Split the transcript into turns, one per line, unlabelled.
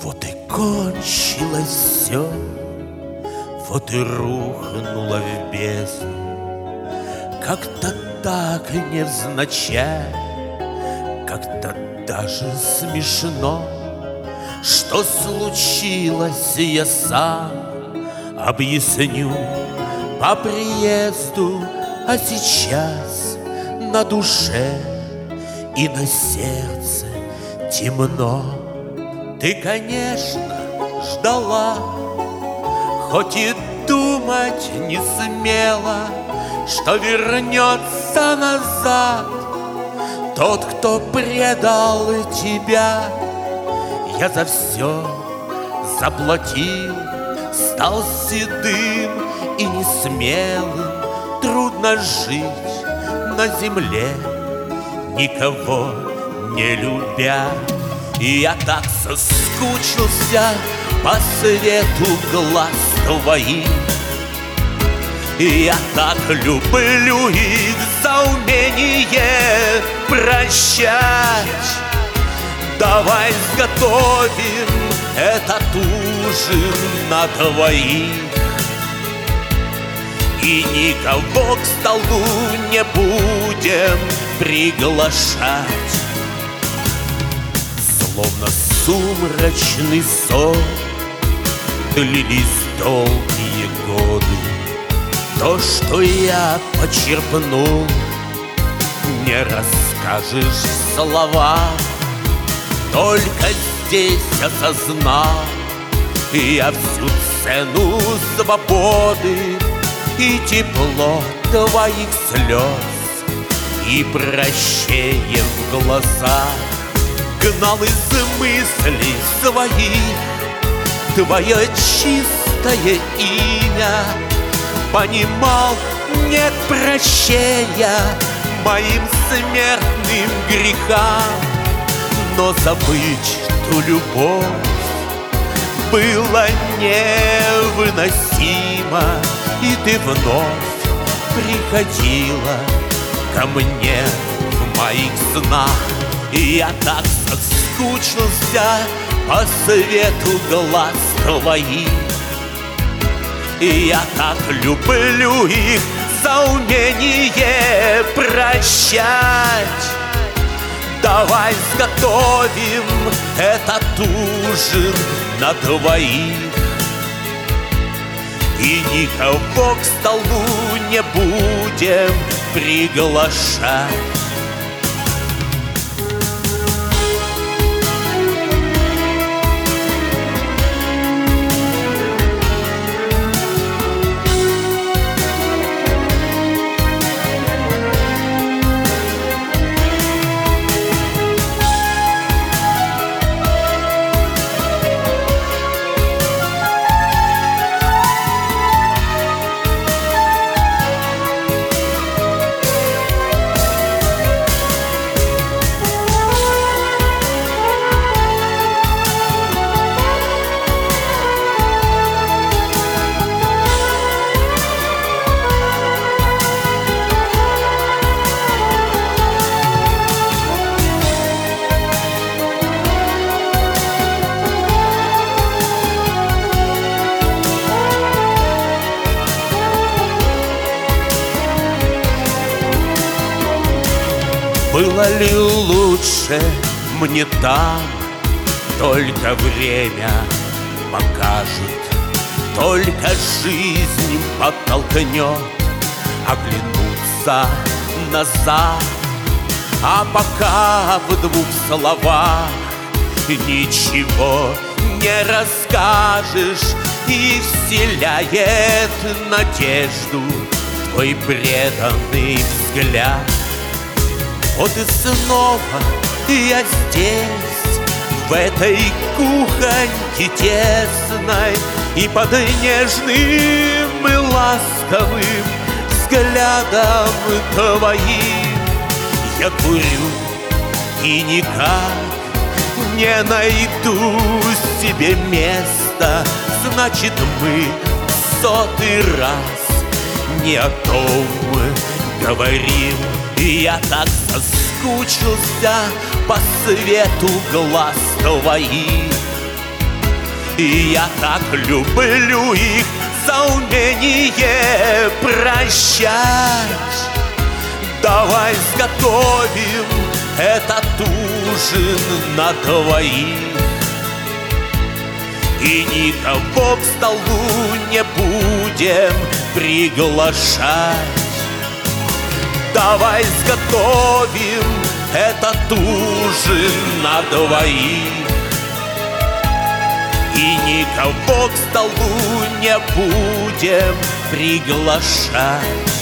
Вот и кончилось все, вот и рухнуло в бездну. Как-то так невзначай, как-то даже смешно. Что случилось, я сам объясню по приезду, а сейчас на душе и на сердце темно. Ты, конечно, ждала, хоть и думать не смела, что вернется назад тот, кто предал тебя. Я за все заплатил, стал седым и несмелым. Трудно жить на земле, никого не любя. И я так соскучился по свету глаз твоих, и я так люблю их за умение прощать. Давай сготовим этот ужин на двоих, и никого к столу не будем приглашать. Словно сумрачный сон длились долгие годы. То, что я почерпнул, не расскажешь в словах. Только здесь осознал я всю цену свободы и тепло твоих слез, и прощение в глазах. Гнал из мыслей своих твое чистое имя, понимал, нет прощения моим смертным грехам. Но забыть ту любовь было невыносимо, и ты вновь приходила ко мне в моих снах. И я так соскучился по свету глаз твоих, и я так люблю их за умение прощать. Давай сготовим этот ужин на двоих, и никого к столу не будем приглашать. Было ли лучше мне там? Только время покажет, только жизнь подтолкнет оглянуться назад. А пока в двух словах ничего не расскажешь, и вселяет надежду твой преданный взгляд. Вот и снова я здесь, в этой кухоньке тесной, и под нежным и ласковым взглядом твоим я курю и никак не найду себе места. Значит, мы в 100-й раз не о том говорим. И я так соскучился по свету глаз твоих, И я так люблю их за умение прощать. Давай сготовим этот ужин на двоих, и никого к столу не будем приглашать. Давай сготовим этот ужин на двоих, и никого к столу не будем приглашать.